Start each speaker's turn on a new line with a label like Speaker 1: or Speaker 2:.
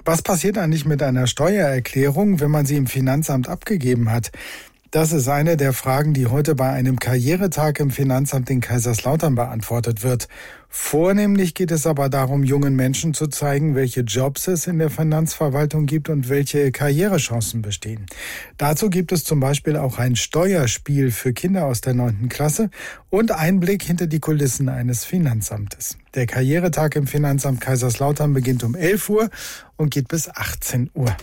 Speaker 1: Was passiert eigentlich mit einer Steuererklärung, wenn man sie im Finanzamt abgegeben hat? Das ist eine der Fragen, die heute bei einem Karrieretag im Finanzamt in Kaiserslautern beantwortet wird. Vornehmlich geht es aber darum, jungen Menschen zu zeigen, welche Jobs es in der Finanzverwaltung gibt und welche Karrierechancen bestehen. Dazu gibt es zum Beispiel auch ein Steuerspiel für Kinder aus der 9. Klasse und Einblick hinter die Kulissen eines Finanzamtes. Der Karrieretag im Finanzamt Kaiserslautern beginnt um 11 Uhr und geht bis 18 Uhr.